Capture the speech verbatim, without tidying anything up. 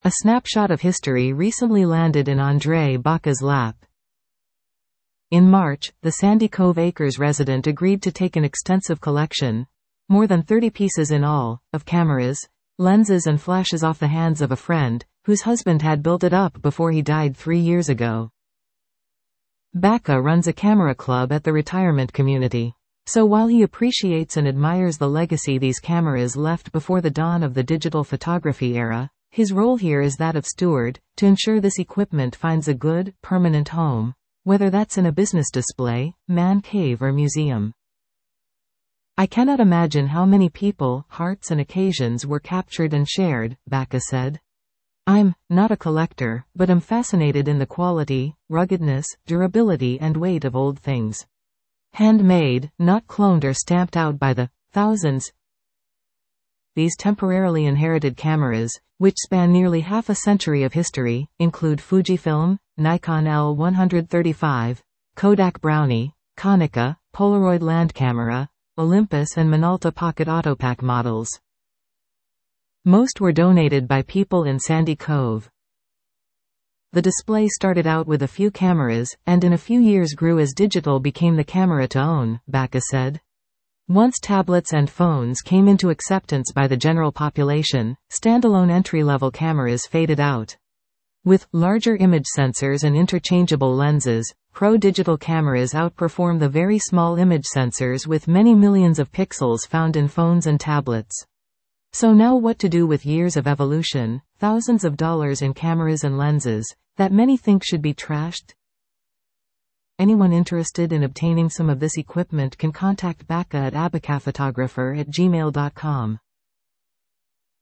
A snapshot of history recently landed in André Baca's lap. In March, the Sandy Cove Acres resident agreed to take an extensive collection, more than thirty pieces in all, of cameras, lenses and flashes off the hands of a friend, whose husband had built it up before he died three years ago. Baca runs a camera club at the retirement community. So while he appreciates and admires the legacy these cameras left before the dawn of the digital photography era, his role here is that of steward, to ensure this equipment finds a good, permanent home, whether that's in a business display, man cave or museum. I cannot imagine how many people, hearts and occasions were captured and shared, Baca said. I'm not a collector, but am fascinated in the quality, ruggedness, durability and weight of old things. Handmade, not cloned or stamped out by the thousands. These temporarily inherited cameras, which span nearly half a century of history, include Fujifilm, Nikon L one thirty-five, Kodak Brownie, Konica, Polaroid Land Camera, Olympus and Minolta Pocket Autopack models. Most were donated by people in Sandy Cove. The display started out with a few cameras, and in a few years grew as digital became the camera to own, Baca said. Once tablets and phones came into acceptance by the general population, standalone entry-level cameras faded out. With larger image sensors and interchangeable lenses, pro digital cameras outperform the very small image sensors with many millions of pixels found in phones and tablets. So now what to do with years of evolution, thousands of dollars in cameras and lenses, that many think should be trashed? Anyone interested in obtaining some of this equipment can contact Baca at abacaphotographer at gmail dot com.